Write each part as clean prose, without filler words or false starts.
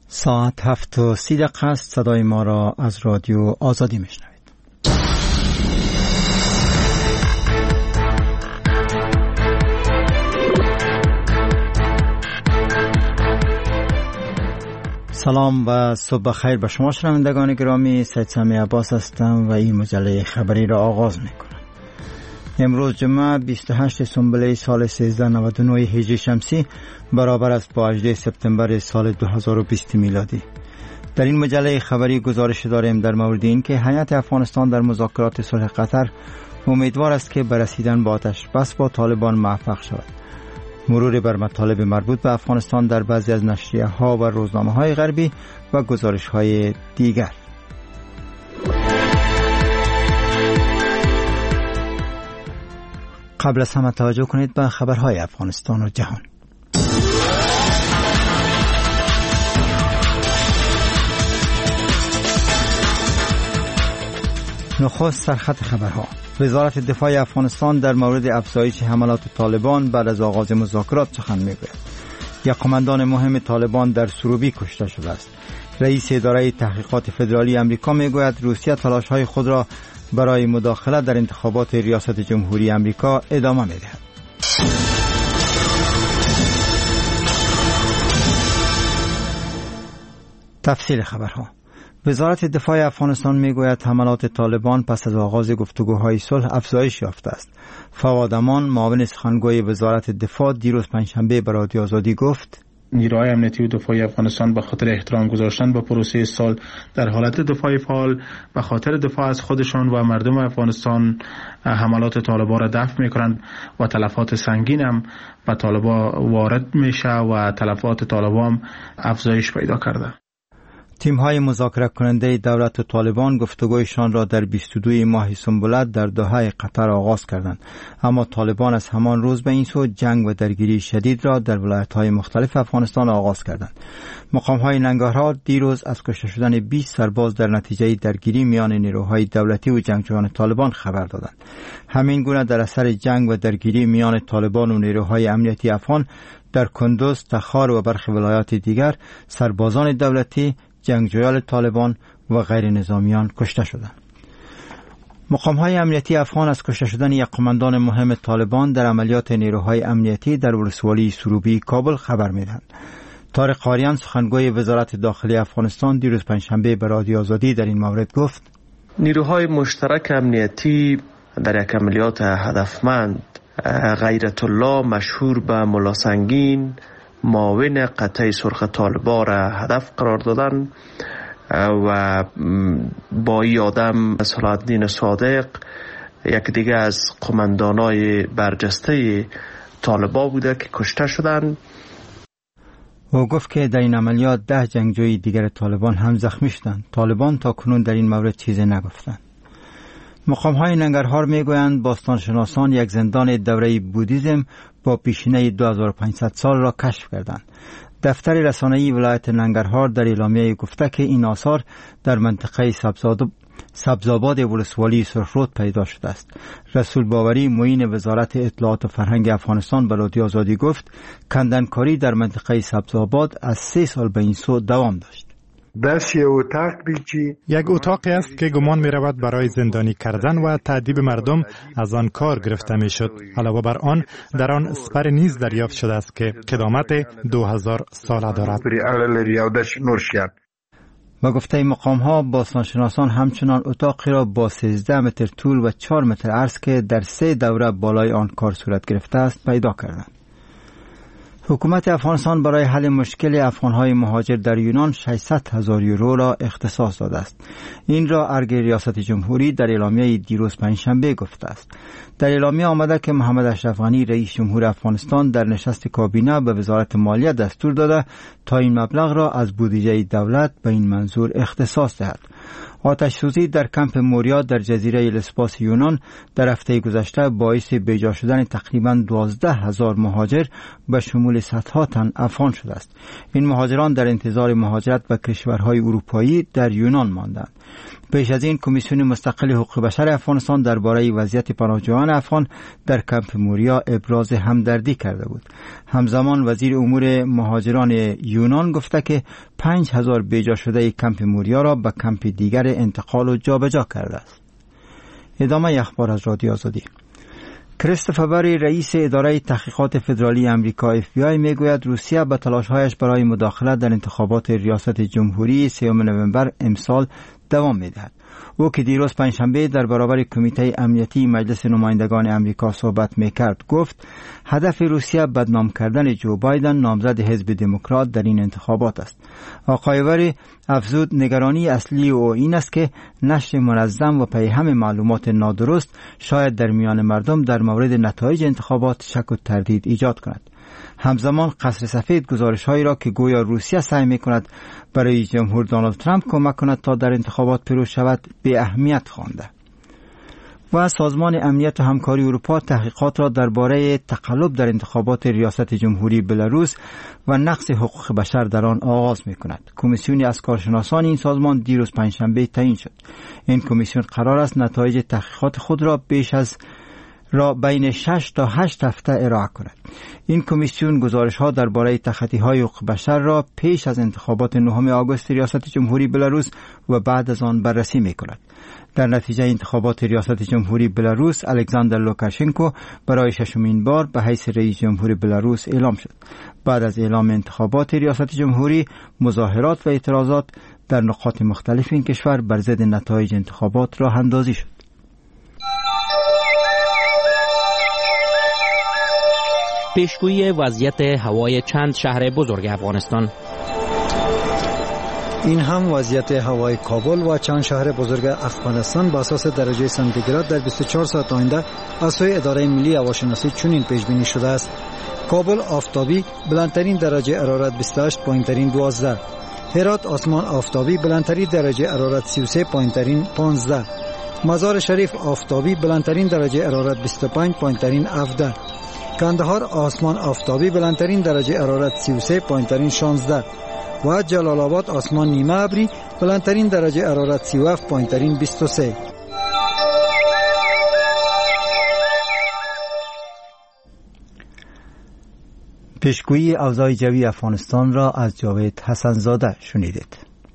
ساعت 7:30 است. صدای ما را از رادیو آزادی میشنوید. سلام و صبح خیر به شما شنوندگان گرامی. سید سامی عباس هستم و این مجله خبری را آغاز میکنم. امروز جمعه 28 سنبله سال 1399 هجری شمسی برابر است با 18 سپتامبر سال 2020 میلادی. در این مجله خبری گزارش داریم در مورد این که هیئت افغانستان در مذاکرات صلح قطر امیدوار است که به رسیدن به آتش بس با طالبان موفق شود. مرور بر مطالب مربوط به افغانستان در بعضی از نشریه‌ها و روزنامه‌های غربی و گزارش‌های دیگر. قبل از همه توجه کنید به خبرهای افغانستان و جهان. نخست سرخط خبرها. وزارت دفاع افغانستان در مورد افزایش حملات طالبان بعد از آغاز مذاکرات سخن میگوید. یک قماندان مهم طالبان در سروبی کشته شده است. رئیس اداره تحقیقات فدرالی آمریکا میگوید روسیه تلاش‌های خود را برای مداخله در انتخابات ریاست جمهوری آمریکا ادامه می‌دهد. تفصیل خبرها. وزارت دفاع افغانستان میگوید حملات طالبان پس از آغاز گفتگوهای صلح افزایش یافته است. فواد امان معاون سخنگوی وزارت دفاع دیروز پنجشنبه به رادیو آزادی گفت: نیروهای امنیتی و دفاعی افغانستان به خاطر احترام گذاشتن به پروسه صلح در حالت دفاعی فعال به خاطر دفاع از خودشان و مردم افغانستان حملات طالبان را دفع میکنند و تلفات سنگین هم به طالبان وارد میشه و تلفات طالبان افزایش پیدا کرده. تیم‌های مذاکره کننده دولت و طالبان گفتگویشان را در 22 ماه سنبله در دوحه قطر آغاز کردند، اما طالبان از همان روز به این سو جنگ و درگیری شدید را در ولایت‌های مختلف افغانستان آغاز کردند. مقام‌های ننگرهار دیروز از کشته شدن 20 سرباز در نتیجه درگیری میان نیروهای دولتی و جنگجویان طالبان خبر دادند. همین گونه در اثر جنگ و درگیری میان طالبان و نیروهای امنیتی افغان در کندوز، تخار و برخی ولایات دیگر سربازان دولتی، جنگجویان طالبان و غیر نظامیان کشته شدند. مقام‌های امنیتی افغان از کشته شدن یک قماندان مهم طالبان در عملیات نیروهای امنیتی در ولسوالی سروبی کابل خبر می‌دهند. طارق قاریان سخنگوی وزارت داخلی افغانستان دیروز پنجشنبه به رادیو آزادی در این مورد گفت: نیروهای مشترک امنیتی در یک عملیات هدفمند غیرت الله مشهور به ملا سنگین معاون قطعه سرخ طالبان را هدف قرار دادن و با این آدم صلاح‌الدین صادق یک دیگه از قماندانای برجسته طالبان بوده که کشته شدند. او گفت که در این عملیات 10 جنگجوی دیگر طالبان هم زخمی شدند. طالبان تا کنون در این مورد چیزی نگفتند. مقام‌های ننگرهار میگویند باستانشناسان یک زندان دوره بودیزم با پیشینه 2500 سال را کشف کردند. دفتر رسانه‌ای ولایت ننگرهار در اعلامیه گفته که این آثار در منطقه سبزآباد ولسوالی سرخرود پیدا شده است. رسول باوری معین وزارت اطلاعات و فرهنگ افغانستان به رادیو آزادی گفت کندنکاری در منطقه سبزآباد از 3 سال به این سو دوام داشت. یک اتاقی است که گمان می رود برای زندانی کردن و تعذیب مردم از آن کار گرفته می شد. علاوه بر آن در آن سپر نیز دریافت شده است که قدامت 2000 ساله دارد. و گفته مقام ها باستانشناسان همچنان اتاقی را با 13 متر طول و 4 متر عرض که در 3 دوره بالای آن کار صورت گرفته است پیدا کردند. حکومت افغانستان برای حل مشکل افغانهای مهاجر در یونان 600,000 یورو را اختصاص داده است. این را ارگ ریاست جمهوری در اعلامیه دیروز پنجشنبه گفته است. در اعلامیه آمده که محمد اشرف غنی رئیس جمهور افغانستان در نشست کابینه به وزارت مالیه دستور داده تا این مبلغ را از بودجه دولت به این منظور اختصاص دهد. آتش سوزی در کمپ موریا در جزیره لسباس یونان در هفته گذشته باعث بیجا شدن تقریباً 12,000 مهاجر به شمول صدها تن افغان شده است. این مهاجران در انتظار مهاجرت به کشورهای اروپایی در یونان ماندند. پیش از این کمیسیون مستقل حقوق بشر افغانستان درباره وضعیت پناهجویان افغان در کمپ موریا ابراز همدردی کرده بود. همزمان وزیر امور مهاجران یونان گفته که 5,000 بیجا شده کمپ موریا را به کمپ دیگر انتقال و جابجا کرده است. ادامه اخبار از رادیو آزادی. کریستوفر بری رئیس اداره تحقیقات فدرالی امریکا FBI میگوید روسیه به تلاش‌هایش برای مداخله در انتخابات ریاست جمهوری 3 نوامبر امسال دوام می‌دهد. او که دیروز پنجشنبه در برابر کمیته امنیتی مجلس نمایندگان امریکا صحبت می‌کرد گفت هدف روسیه بدنام کردن جو بایدن نامزد حزب دموکرات در این انتخابات است. آقای وری افزود نگرانی اصلی او این است که نشر منظم و پیهم معلومات نادرست شاید در میان مردم در مورد نتایج انتخابات شک و تردید ایجاد کند. همزمان قصر سفید گزارش‌هایی را که گویا روسیه سعی می‌کند برای جمهور دونالد ترامپ کمک کند تا در انتخابات پیروز شود به اهمیت خوانده. و سازمان امنیت و همکاری اروپا تحقیقات را درباره تقلب در انتخابات ریاست جمهوری بلاروس و نقض حقوق بشر در آن آغاز می‌کند. کمیسیونی از کارشناسان این سازمان دیروز پنجشنبه تعیین شد. این کمیسیون قرار است نتایج تحقیقات خود را بین 6 تا 8 هفته ارائه کند. این کمیسیون گزارش‌ها درباره تخطی‌های حقوق بشر را پیش از انتخابات 9 آگوست ریاست جمهوری بلاروس و بعد از آن بررسی می‌کند. در نتیجه انتخابات ریاست جمهوری بلاروس الکساندر لوکاشنکو برای 6مین بار به حیث رئیس جمهور بلاروس اعلام شد. بعد از اعلام انتخابات ریاست جمهوری مظاهرات و اعتراضات در نقاط مختلف این کشور بر ضد نتایج انتخابات راه اندازی شد. پیشگویی وضعیت هوای چند شهر بزرگ افغانستان. این هم وضعیت هوای کابل و چند شهر بزرگ افغانستان با اساس درجه سانتیگراد در 24 ساعت آینده از سوی اداره ملی هواشناسی چنین پیش بینی شده است: کابل آفتابی بلندترین درجه حرارت 28، پایینترین 12. هرات آسمان آفتابی بلندترین درجه حرارت 33، پایینترین 15. مزار شریف آفتابی بلندترین درجه حرارت 25، پایینترین 17. کندهار آسمان آفتابی بلندترین درجه حرارت 33، پایینترین 16. و جلال آباد آسمان نیمه ابری بلندترین درجه حرارت 37، پایینترین 23. پیشگویی اوضاع جوی افغانستان را از جاوید حسن زاده شنیدید.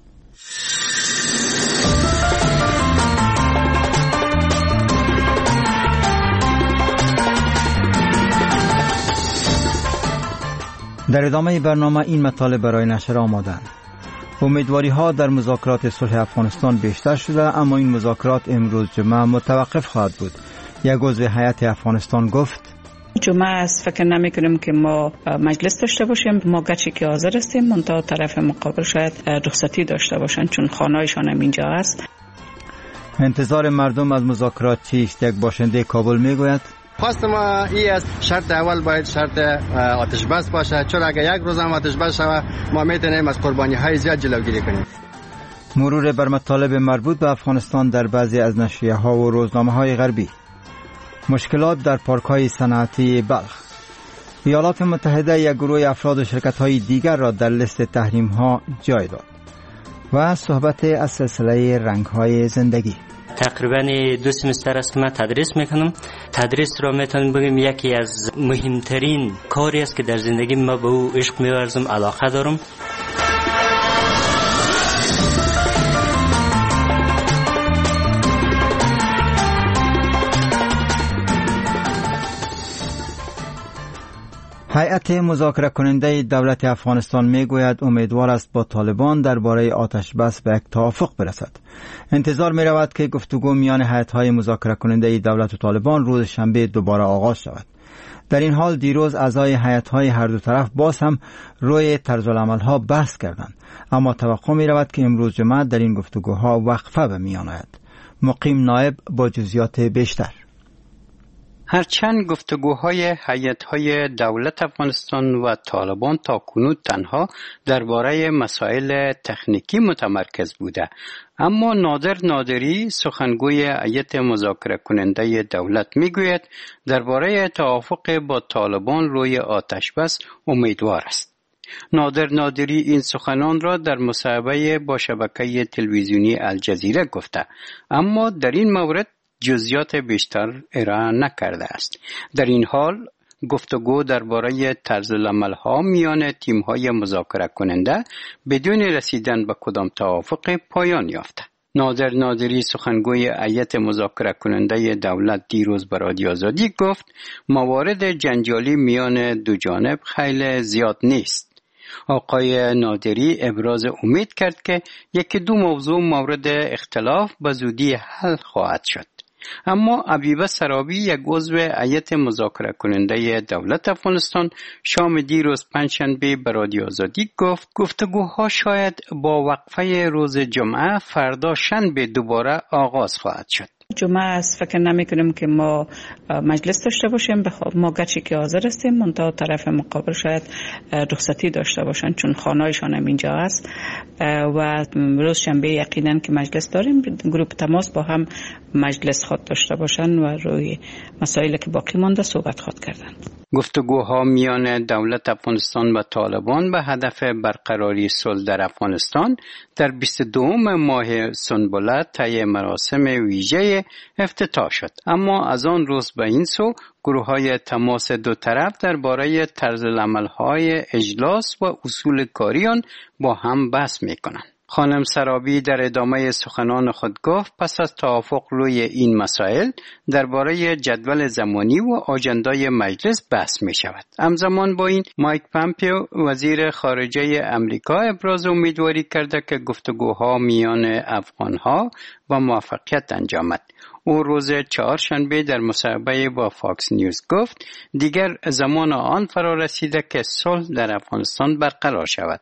در ادامه برنامه این مطالب برای نشر آمادند. امیدواری ها در مذاکرات صلح افغانستان بیشتر شده، اما این مذاکرات امروز جمعه متوقف خواهد بود. یک عضو هیئت افغانستان گفت جمعه است فکر نمی کنیم که ما مجلس داشته باشیم. ما گرچه که حاضر هستیم منتها طرف مقابل شاید رخصتی داشته باشند چون خانه‌شان هم اینجا است. انتظار مردم از مذاکرات چیست؟ یک باشنده کابل میگوید خواست ما ای است شرط اول باید شرط آتش بس باشه، چون اگر یک روز هم آتش بس شود ما میتونیم از قربانی های زیاد جلوگیری کنیم. مرور بر مطالب مربوط به افغانستان در بعضی از نشریه ها و روزنامه های غربی. مشکلات در پارک های صنعتی بلخ. ایالات متحده یک گروه افراد و شرکت های دیگر را در لیست تحریم ها جای داد. و صحبت از سلسله رنگ های زندگی. تقریبا 2 سمستر است که من تدریس میکنم. تدریس را میتونم بگم یکی از مهمترین کاری است که در زندگی ما به او عشق میورزم، علاقه دارم. هیئت مذاکره کننده دولت افغانستان میگوید امیدوار است با طالبان درباره آتش بس به یک توافق برسد. انتظار می رود که گفتگو میان هیئت‌های مذاکره کننده دولت و طالبان روز شنبه دوباره آغاز شود. در این حال دیروز اعضای هیئت‌های هر دو طرف باز هم روی طرزالعمل‌ها بحث کردند، اما توقع می رود که امروز جمعه در این گفتگوها وقفه به میان آید. مقیم نایب با جزئیات بیشتر. هرچند گفتگوهای هیئت‌های دولت افغانستان و طالبان تاکنون تنها درباره مسائل تکنیکی متمرکز بوده، اما نادر نادری سخنگوی هیئت مذاکره کننده دولت میگوید درباره توافق با طالبان روی آتشبس امیدوار است. نادر نادری این سخنان را در مصاحبه با شبکه تلویزیونی الجزیره گفته، اما در این مورد جزئیات بیشتر ارائه نکرده است. در این حال گفتگو درباره طرز العمل‌ها میان تیم‌های مذاکره کننده بدون رسیدن به کدام توافق پایان یافته. نادر نادری سخنگوی هیئت مذاکره کننده دولت دیروز به رادیو آزادی گفت موارد جنجالی میان دو جانب خیلی زیاد نیست. آقای نادری ابراز امید کرد که یکی دو موضوع مورد اختلاف به زودی حل خواهد شد. اما عبیبه سرابی، یک عضو هیئت مذاکره کننده دولت افغانستان، شام دیروز پنجشنبه به رادیو آزادی گفت گفتگوها شاید با وقفه روز جمعه فردا شنبه دوباره آغاز خواهد شد. جمعه است فکر نمی کنیم که ما مجلس داشته باشیم. ما گرچه که حاضر هستیم منتها طرف مقابل شاید رخصتی داشته باشن چون خانه‌شان هم اینجا است و روز شنبه یقینا که مجلس داریم. گروه تماس با هم مجلس خود داشته باشن و روی مسائلی که باقی مانده صحبت خود کردن. گفتگوها میان دولت افغانستان و طالبان به هدف برقراری صلح در افغانستان در 22 ماه سنبله طی مراسم ویژه افتتاح شد، اما از آن روز به این سو گروه‌های تماس دو طرف درباره طرز العمل‌های اجلاس و اصول کاری آن با هم بحث می‌کنند. خانم سرابی در ادامه سخنان خود گفت پس از توافق روی این مسائل درباره جدول زمانی و آژندای مجلس بحث می شود. همزمان با این مایک پامپیو وزیر خارجه امریکا ابراز امیدواری کرده که گفتگوها میان افغانها با موفقیت انجامد. او روز چهارشنبه در مصاحبه با فاکس نیوز گفت دیگر زمان آن فرا رسیده که صلح در افغانستان برقرار شود.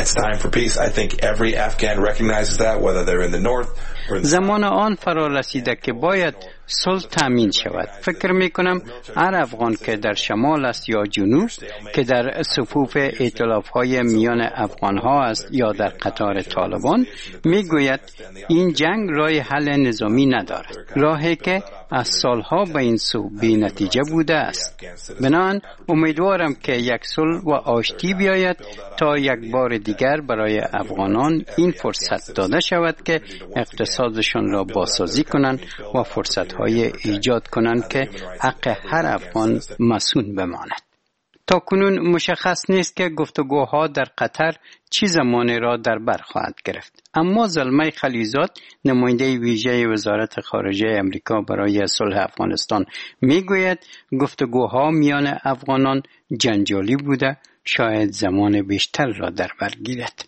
زمان آن فرا رسیده که باید صلح تامین شود. فکر می کنم هر افغان که در شمال است یا جنوب، که در صفوف ائتلاف‌های میان افغان‌ها است یا در قطار طالبان، می گوید این جنگ راه حل نظامی ندارد، راهی که از سالها به این سو بی نتیجه بوده است. بنابراین امیدوارم که یک صلح و آشتی بیاید تا یک بار دیگر برای افغانان این فرصت داده شود که اقتصادشان را بازسازی کنند و فرصت‌های ایجاد کنند که حق هر افغان مصون بماند. تا کنون مشخص نیست که گفتگوها در قطر چه زمانی را در بر خواهد گرفت، اما زلمه خلیزاد نماینده ویژه وزارت خارجه امریکا برای صلح افغانستان میگوید گفتگوها میان افغانان جنجالی بوده، شاید زمان بیشتر را در بر گیرد.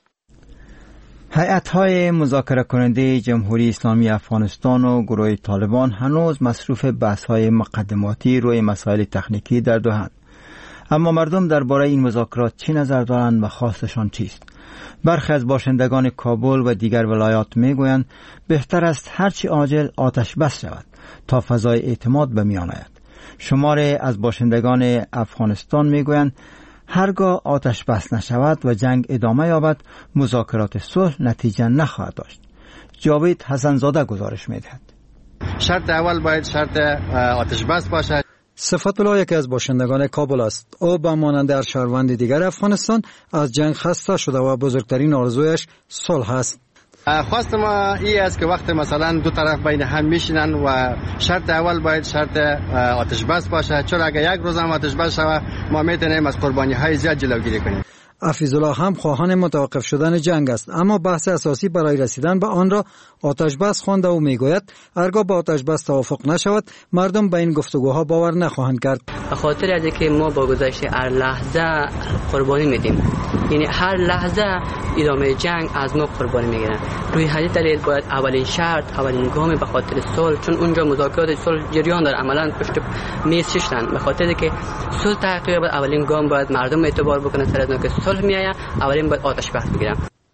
هیئت‌های مذاکره کننده جمهوری اسلامی افغانستان و گروه طالبان هنوز مصروف بحث‌های مقدماتی روی مسائل تکنیکی در دوحه‌اند. اما مردم درباره این مذاکرات چی نظر دارند و خواستشان چیست؟ برخی از باشندگان کابل و دیگر ولایات میگویند بهتر است هرچی عاجل آتش بس شود تا فضای اعتماد به میان آید. شماری از باشندگان افغانستان میگویند هرگاه آتش بس نشود و جنگ ادامه یابد مذاکرات صلح نتیجه نخواهد داشت. جاوید حسنزاده گزارش میدهد. شرط اول باید شرط آتش بس باشد. صفت الله یکی از باشندگان کابل است. او به مانند هر شهروند دیگر افغانستان از جنگ خسته شده و بزرگترین آرزویش صلح است. خواست ما این است که وقت مثلا دو طرف بین هم میشینن و شرط اول باید شرط آتش بس باشه، چون اگر یک روز هم آتش بس شود ما میتونیم از قربانی های زیاد جلوگیری کنیم. حفیظ الله هم خواهان متوقف شدن جنگ است، اما بحث اساسی برای رسیدن به آن را آتش بس خوانده و میگوید هرگاه با آتش بس توافق نشود مردم به این گفتگوها باور نخواهند کرد. به خاطر از اینکه ما با گذشت هر لحظه قربانی میدیم، یعنی هر لحظه ادامه جنگ از ما قربانی میگیرن. روی همین دلیل باید اولین شرط، اولین گام به خاطر صلح، چون اونجا مذاکرات صلح جریان داره، عملا پشت میز ششتن، به خاطر اینکه صلح تحقیق باید اولین گام باید مردم اعتبار بکنن سر از اینکه صلح میآید، اولین باید آتش بس بگیرن.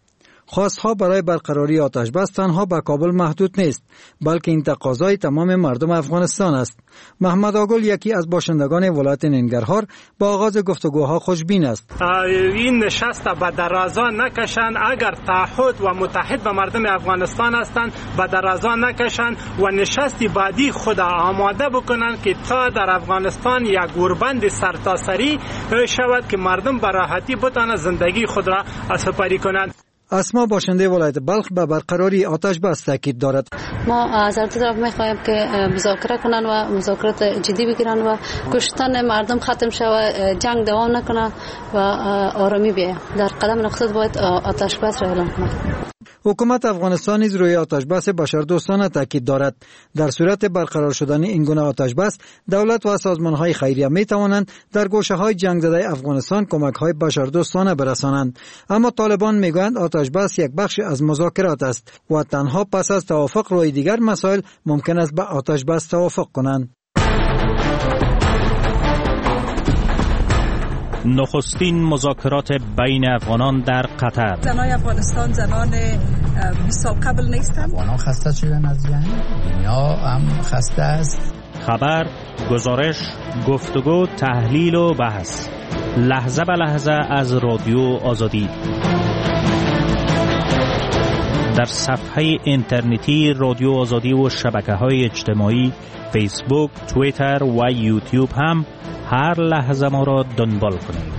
خواستها برای برقراری آتش بس تنها به کابل محدود نیست، بلکه این تقاضای تمام مردم افغانستان است. محمد آگل یکی از باشندگان ولایت ننگرهار با آغاز گفتگوها خوشبین است. این نشست به درازا نکشند، اگر تعهد و متحد به مردم افغانستان هستند به درازا نکشند و نشستی بعدی خود آماده بکنند که تا در افغانستان یک گوربند سرتاسری شود که مردم به راحتی بتوانند زندگی خود را سپری کنند. اسما باشنده ولایت بلخ به برقراری آتش بس تاکید دارد. ما از هر طرف می‌خواهیم که مذاکره کنند و مذاکرات جدی بگیرند و کشتن مردم ختم شود، جنگ دوام نکنه و آرامی بیاید. در قدم نقطه باید آتش بس را اعلام کنند. حکومت افغانستان نیز روی آتش بس بشردوستانه تاکید دارد. در صورت برقرار شدن این گونه آتش بس، دولت و سازمان‌های خیریه می‌توانند در گوشه‌های جنگ زده افغانستان کمک‌های بشردوستانه برسانند. اما طالبان می‌گویند آتش بس یک بخش از مذاکرات است و تنها پس از توافق روی دیگر مسائل ممکن است به آتش بس توافق کنند. نخستین مذاکرات بین افغانان در قطر. زنان افغانستان زنان 20 سال قبل نیستند. افغانان خسته شدن از جنگ، دنیا هم خسته است. خبر، گزارش، گفتگو، تحلیل و بحث، لحظه به لحظه از رادیو آزادی. در صفحه اینترنتی رادیو آزادی و شبکه‌های اجتماعی فیسبوک، توییتر و یوتیوب هم هر لحظه ما را دنبال کنید.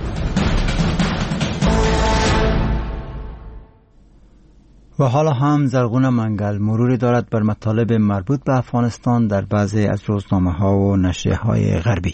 و حالا هم زرغون منگل مروری دارد بر مطالب مربوط به افغانستان در بعضی از روزنامه‌ها و نشریه‌های غربی.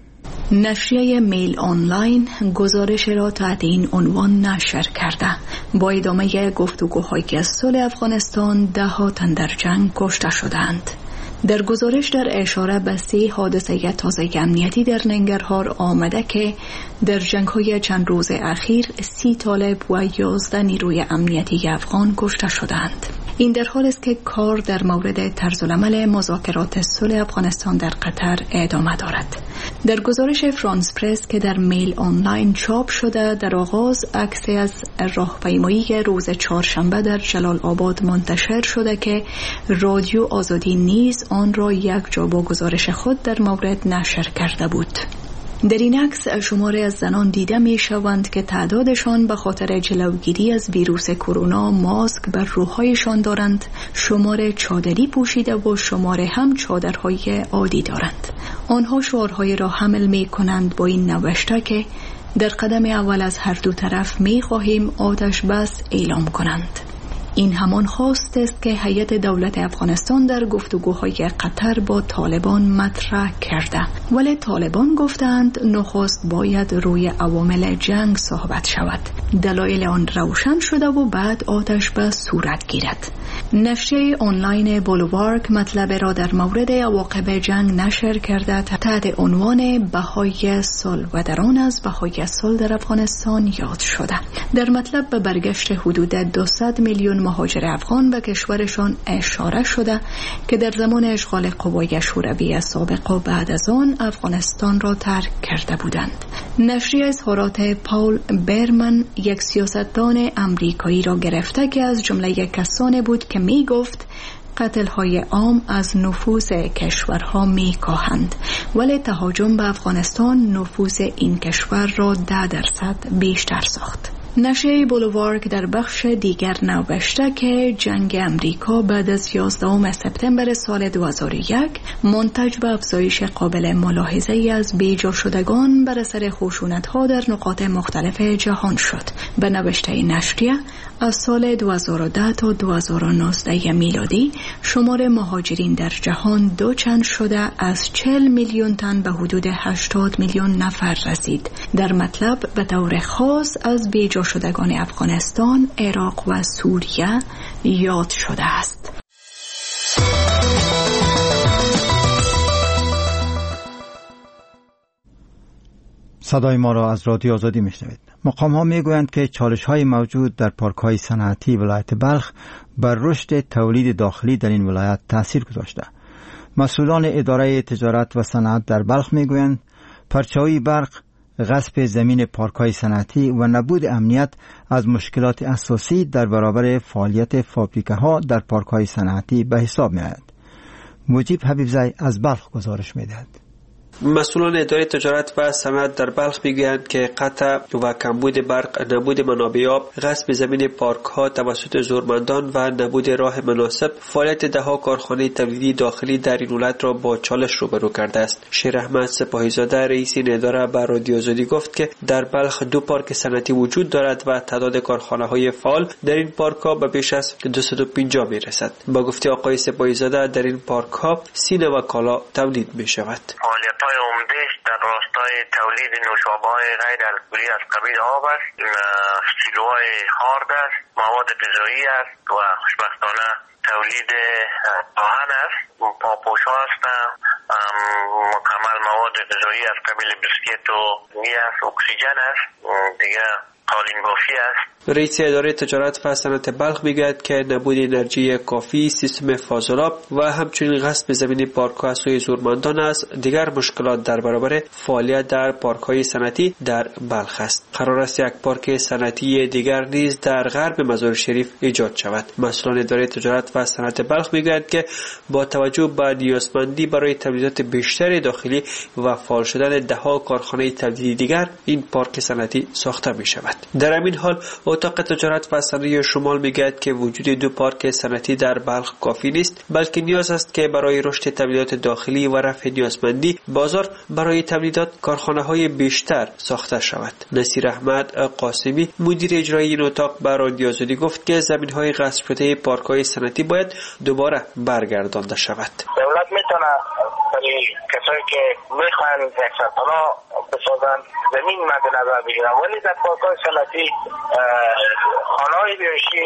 نشریه میل آنلاین گزارش را تحت این عنوان نشر کرده: با ادامه گفتگوهای که از صلح افغانستان ده‌ها تن در جنگ کشته شدند. در گزارش در اشاره به 3 حادثه تازه امنیتی در ننگرهار آمده که در جنگ‌های چند روز اخیر 30 طالب و 11 نیروی امنیتی افغان کشته شدند. این در حالی است که کار در مورد طرزالعمل مذاکرات صلح افغانستان در قطر ادامه دارد. در گزارش فرانس پرس که در میل آنلاین چاپ شده، در آغاز عکسی از راهپیمایی روز چهارشنبه در جلال آباد منتشر شده که رادیو آزادی نیز آن را یک جا با گزارش خود در مورد نشر کرده بود. در این عکس شماری از زنان دیده می شوند که تعدادشان به خاطر جلوگیری از ویروس کرونا ماسک بر روحایشان دارند، شماره چادری پوشیده و شماره هم چادرهای عادی دارند. آنها شعارهای را حمل می کنند با این نوشته که در قدم اول از هر دو طرف می خواهیم آتش بس اعلام کنند. این همان خواست است که هیئت دولت افغانستان در گفتگوهای قطر با طالبان مطرح کرده، ولی طالبان گفتند نخست باید روی عوامل جنگ صحبت شود، دلایل آن روشن شده و بعد آتش بس صورت گیرد. نشریه آنلاین بولوارک مطلب را در مورد عواقب جنگ نشر کرده تحت عنوان بهای صلح و در آن از بهای صلح در افغانستان یاد شده. در مطلب به برگشت حدود 200 میلیون مهاجر افغان به کشورشان اشاره شده که در زمان اشغال قوای شوروی سابق و بعد از آن افغانستان را ترک کرده بودند. نشریه اظهارات پاول برمن، یک سیاستدان امریکایی را گرفته که از جمله کسانی بود که می گفت قتل‌های عام از نفوذ کشورها می‌کاهند، ولی تهاجم به افغانستان نفوذ این کشور را 10% بیشتر ساخت. نشریه بولوارک در بخش دیگر نوشته که جنگ امریکا بعد از 11 سپتامبر سال 2001 منتج به افزایش قابل ملاحظه‌ای از بیجا شدگان بر اثر خشونت‌ها در نقاط مختلف جهان شد. به نوشته نشریه از سال 2010 تا 2019 میلادی شمار مهاجرین در جهان دوچند شده از 40 میلیون تن به حدود 80 میلیون نفر رسید. در مطلب به طور خاص از بیجا شدگان افغانستان، عراق و سوریه یاد شده است. صدای ما را از رادیو آزادی میشنوید. مقام ها میگویند که چالش های موجود در پارک های صنعتی ولایت بلخ بر رشد تولید داخلی در این ولایت تاثیر گذاشته. مسئولان اداره تجارت و صنعت در بلخ میگویند پرچه‌های برق غصب زمین پارک‌های صنعتی و نبود امنیت از مشکلات اساسی در برابر فعالیت فابریکه‌ها در پارک‌های صنعتی به حساب می‌آید. مجیب حبیبزی از بلخ گزارش می‌دهد. مسئولان اداره تجارت و صنعت در بلخ میگویند که قطع و کمبود برق، نبود منابع آب، غصب زمین پارک ها توسط زورمندان و نبود راه مناسب فعالیت دهها کارخانه تولیدی داخلی در این ولایت را با چالش روبرو کرده است. شیر احمد سپاهیزاده رئیس این اداره به رادیو آزادی گفت که در بلخ 2 پارک صنعتی وجود دارد و تعداد کارخانه های فعال در این پارک ها به بیش از 250 میرسد. با گفته آقای سپاهیزاده در این پارک ها سینه و کالا تولید می شود. فعالیت‌های عمده‌اش در راستای تولید نوشابه‌های غیر الکلی از قبیل آب است، سیلوهای خارد است، مواد غذایی است و خوشبختانه تولید آهن است، پاپوش‌ها است، مکمل مواد غذایی از قبیل بسکیت و گیاس، اکسیژن است، دیگه قالین بافی است. رئیس اداره تجارت و صنعت بلخ میگوید که نبود انرژی کافی، سیستم فاضلاب و همچنین غصب زمین پارک‌ها از سوی زورمندان است دیگر مشکلات در برابر فعالیت در پارک‌های صنعتی در بلخ است. قرار است یک پارک صنعتی دیگر نیز در غرب مزار شریف ایجاد شود. مسئولان اداره تجارت و صنعت بلخ میگوید که با توجه به نیازمندی برای تولیدات بیشتر داخلی و فعال شدن دهها کارخانه تولیدی دیگر این پارک صنعتی ساخته می شود. در همین حال اتاق تجارت و صنایع شمال میگوید که وجود 2 پارک صنعتی در بلخ کافی نیست، بلکه نیاز است که برای رشد تولیدات داخلی و رفع نیازمندی بازار برای تولیدات کارخانه‌های بیشتر ساخته شود. نصیر احمد قاسمی مدیر اجرایی این اتاق به رادیو آزادی گفت که زمین‌های غصب شده پارک‌های صنعتی باید دوباره برگردانده شود. دولت میتونه برای کسایی که میخوان یک سرپناه بسازن زمین مد نظر بگیرن، ولی در پارک‌های صنعتی خانه‌های بیاشی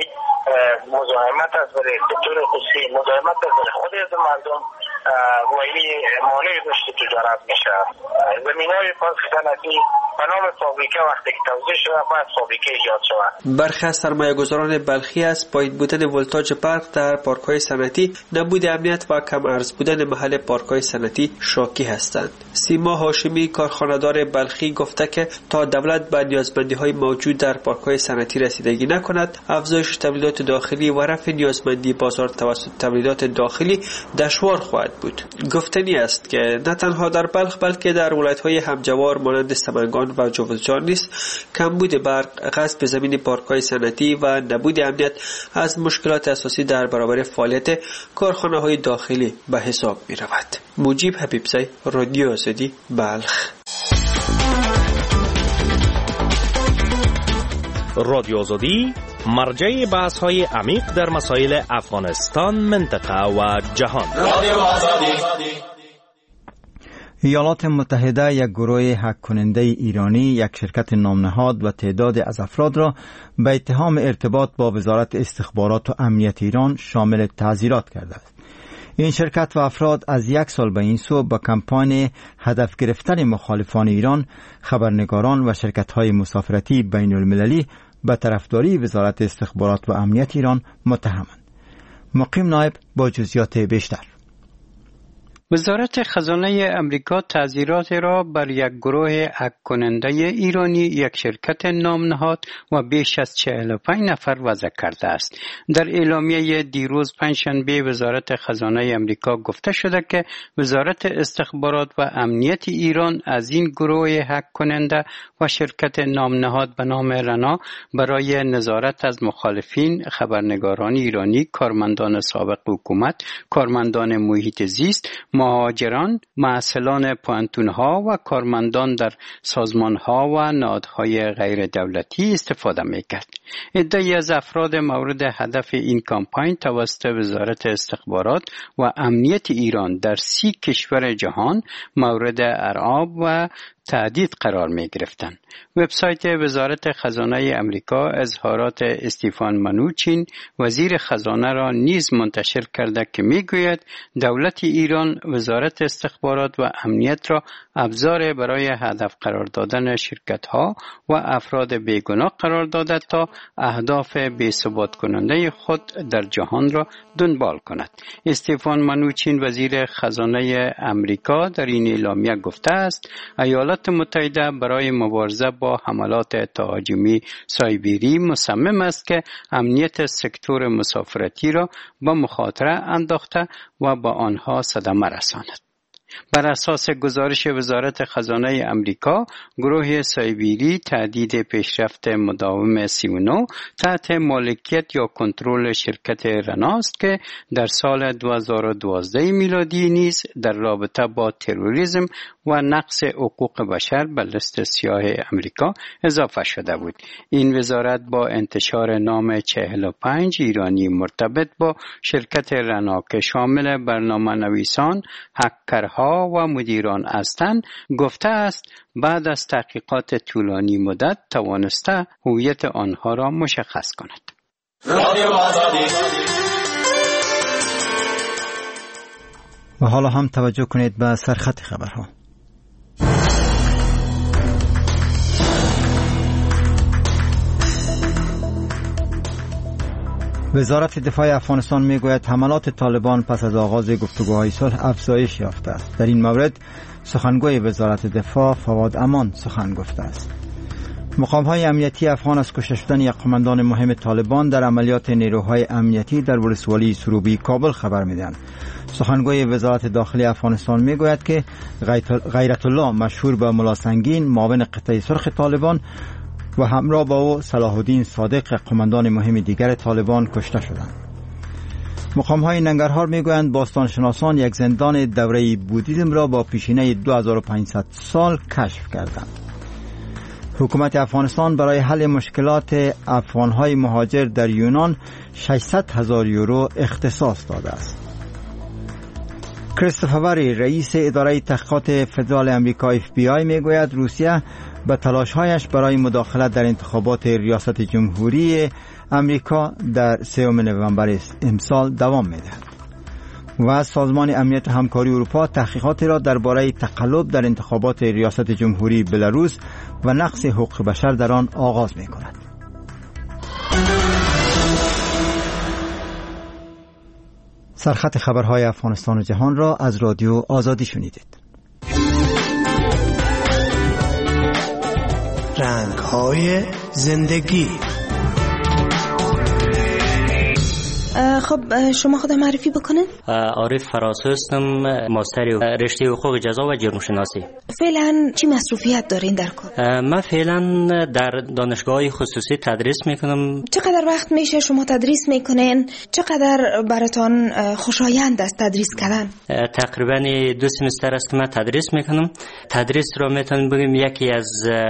مزاحمت است برای سکتور خصوصی، مزاحمت است برای خود از مردم و این مانع رشد تجارت میشه. زمین‌های پارک صنعتی به نام فابریکه وقتی که توزیع شده باید فابریکه ایجاد شود. برخی از سرمایه‌گذاران بلخی از پایین بودن ولتاژ برق در پارک‌های صنعتی، نبود امنیت و کم ارز بودن محل پارک‌های صنعتی شاکی هستند. سیما هاشمی کارخانه‌دار بلخی گفته که تا دولت به نیازمندی‌های موجود در پارک‌های صنعتی رسیدگی نکند، افزایش تولیدات داخلی و رفع نیازمندی بازار توسط تولیدات داخلی دشوار خواهد بود. گفتنی است که نه تنها در بلخ بلکه در ولایت‌های همجوار مانند سمنگان و جوزجان نیز کمبود برق، غصب زمین پارک‌های صنعتی و نبود امنیت از مشکلات اساسی در برابر فعالیت کارخانه‌های داخلی به حساب می‌رود. مجیب حبیبزی، رادیو آزادی، بلخ. رادیو آزادی مرجع بحث‌های عمیق در مسائل افغانستان، منطقه و جهان. رادیو آزادی. ایالات متحده یک گروه هک کننده ایرانی، یک شرکت نامنهاد و تعداد از افراد را به اتهام ارتباط با وزارت استخبارات و امنیت ایران شامل تعزیرات کرده است. این شرکت و افراد از 1 سال به این سو با کمپاین هدف گرفتن مخالفان ایران، خبرنگاران و شرکت‌های مسافرتی بین المللی به طرفداری وزارت استخبارات و امنیت ایران متهمند. مقیم نایب با جزئیات بیشتر. وزارت خزانه امریکا تعزیرات را بر یک گروه هک کننده ایرانی، یک شرکت نامنهاد و بیش از 45 نفر وضع کرده است. در اعلامیه دیروز پنجشنبه وزارت خزانه امریکا گفته شده که وزارت استخبارات و امنیت ایران از این گروه هک کننده و شرکت نامنهاد به نام رنا برای نظارت از مخالفین، خبرنگاران ایرانی، کارمندان سابق حکومت، کارمندان محیط زیست، مهاجران، معسلان پوانتون‌ها و کارمندان در سازمان‌ها و نهادهای غیر دولتی استفاده می‌کرد. عده‌ای از افراد مورد هدف این کمپاین توسط وزارت استخبارات و امنیت ایران در 30 کشور جهان مورد ارعاب و تهدید قرار می گرفتند. وبسایت وزارت خزانه امریکا اظهارات استیفان منوچین وزیر خزانه را نیز منتشر کرده که می گوید دولت ایران وزارت استخبارات و امنیت را ابزار برای هدف قرار دادن شرکت ها و افراد بیگناه قرار داده تا اهداف بی‌ثبات کننده خود در جهان را دنبال کند. استفان منوچین وزیر خزانه امریکا در این اعلامیه گفته است ایالات متحده برای مبارزه با حملات تهاجمی سایبری مصمم است که امنیت سکتور مسافرتی را به مخاطره انداخته و با آنها صدمه رساند. بر اساس گزارش وزارت خزانه امریکا، گروه سایبری تهدید پیشرفت مداوم 39 تحت مالکیت یا کنترل شرکت رناست که در سال 2012 میلادی نیز در رابطه با تروریسم و نقض حقوق بشر به لیست سیاه امریکا اضافه شده بود. این وزارت با انتشار نام 45 ایرانی مرتبط با شرکت رنا که شامل برنامه‌نویسان، هکرها و مدیران هستند گفته است بعد از تحقیقات طولانی مدت توانسته هویت آنها را مشخص کند. و حالا هم توجه کنید به سرخط خبرها. وزارت دفاع افغانستان میگوید حملات طالبان پس از آغاز گفتگوهای صلح افزایش یافته است. در این مورد سخنگوی وزارت دفاع فواد امان سخن گفته است. مقام‌های امنیتی افغان از کشته شدن یک قماندان مهم طالبان در عملیات نیروهای امنیتی در ولسوالی سروبی کابل خبر میدهند. سخنگوی وزارت داخلی افغانستان میگوید که غیرت الله مشهور به ملا سنگین معاون قطعه سرخ طالبان و همراه با او صلاح الدین صادق قماندان مهم دیگر طالبان کشته شدند. مقام‌های ننگرهار میگویند باستانشناسان یک زندان دوره بودیزم را با پیشینه 2500 سال کشف کردند. حکومت افغانستان برای حل مشکلات افغان‌های مهاجر در یونان 600,000 یورو اختصاص داده است. کریستوفر وری رئیس اداره تحقیقات فدرال امریکا FBI میگوید روسیه به تلاش‌هایش برای مداخلت در انتخابات ریاست جمهوری امریکا در 3 نوامبر امسال دوام می‌دهد. و سازمان امنیت همکاری اروپا تحقیقاتی را درباره تقلب در انتخابات ریاست جمهوری بلاروس و نقض حقوق بشر در آن آغاز می‌کند. سرخط خبرهای افغانستان و جهان را از رادیو آزادی شنیدید. رنگ‌های زندگی. خب شما خود معرفی بکنید. عارف فراسو هستم، ماستر رشته حقوق جزا و جرم شناسی. فعلا چی مصروفیت دارین در کار؟ من فعلا در دانشگاه خصوصی تدریس میکنم. چقدر وقت میشه شما تدریس میکنین؟ چقدر براتون خوشایند است تدریس کردن؟ تقریبا 2 سمستر است که من تدریس میکنم. تدریس را میتونم بگم یکی از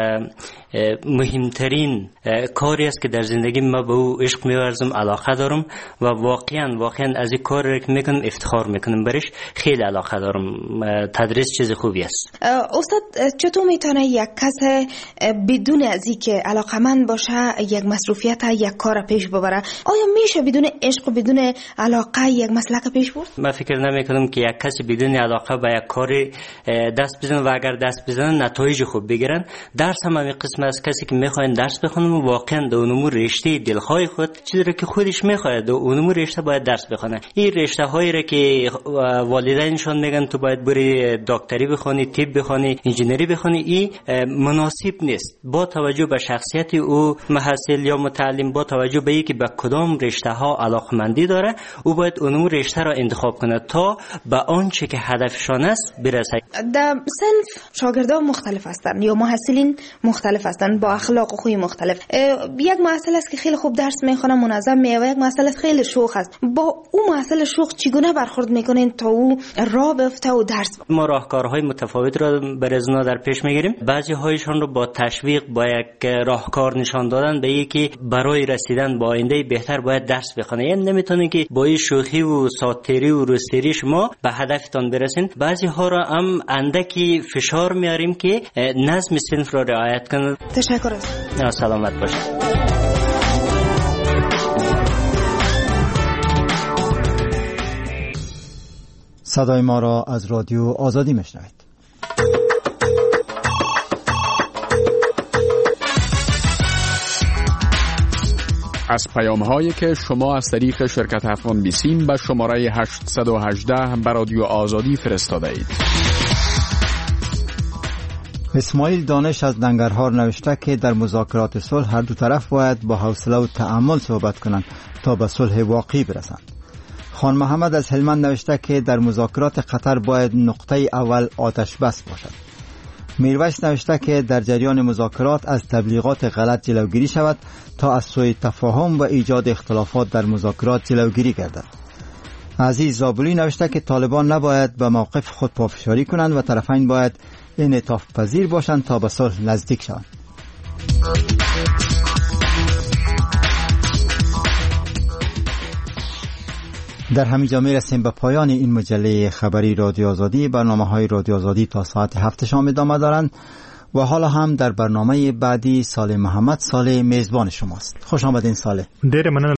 مهمترین کاری است که در زندگی ما به او عشق می‌ورزم، علاقه دارم و واقعا از این کار که میکنم افتخار میکنم برش، خیلی علاقه دارم. تدریس چیز خوبی است. استاد چطور میتونه یک کس بدون از اینکه علاقه‌مند باشه یک مسئولیت یک کار پیش ببره؟ آیا میشه بدون عشق و بدون علاقه یک مسلک پیش برد؟ من فکر نمیکنم که یک کسی بدون علاقه به یک کار دست بزنه و اگر دست بزنه نتایج خوب بگیرن. درس هم همین قسم از کسی که میخواین درس بخونن و واقعا در اون رشته دلخواه خود چیزی که خودش میخواد در اون رشته باید درس بخونه. این رشته هایی را که والدینشون میگن تو باید بری دکتری بخونی، طب بخونی، انجینری بخونی، این مناسب نیست. با توجه به شخصیت او محصل یا متعلم، با توجه به اینکه به کدام رشته ها علاقمندی داره، او باید اون رشته را انتخاب کنه تا به آنچه که هدفشان است برسه. در صنف شاگردان مختلف هستند یا محصلین مختلف هستند با اخلاق و خوی مختلف. یک محصل است که خیلی خوب درس میخونه، منظم میه، و یک محصل است خیلی شوخ است. با اون محصل شوخ چگونه برخورد میکنین تا او راه بیفته و درس؟ ما راهکارهای متفاوت را برای اونا در پیش میگیریم. بعضی هایشان رو با تشویق، با یک راهکار نشان دادن به اینکه برای رسیدن به آینده بهتر باید درس بخونه. یعنی نمیتونه که با این شوخی و ساتری و رستری شما به هدفتان برسین. بعضی ها را هم اندکی فشار میاریم که نظم صنف را رعایت کنند. تشکر. سلامت باشید. صدای ما را از رادیو آزادی میشنوید. از پیام‌هایی که شما از طریق شرکت افغان بیسیم به شماره 818 به رادیو آزادی فرستاده اید. اسماعیل دانش از ننگرهار نوشته که در مذاکرات صلح هر دو طرف باید با حوصله و تأمل صحبت کنند تا به صلح واقعی برسند. خان محمد از هلمند نوشته که در مذاکرات قطر باید نقطه اول آتش بس باشد. میرویس نوشته که در جریان مذاکرات از تبلیغات غلط جلوگیری شود تا از سوء تفاهم و ایجاد اختلافات در مذاکرات جلوگیری گردد. عزیز زابلی نوشته که طالبان نباید به موقف خود پافشاری کنند و طرفین باید انعطاف پذیر باشند تا به صلح نزدیک شوند. در همینجا میرسیم به پایان این مجله خبری رادیو آزادی. برنامه‌های رادیو آزادی تا ساعت 7 شام ادامه دارند و حالا هم در برنامه بعدی صالح محمد صالح میزبان شماست. خوش آمدین صالح.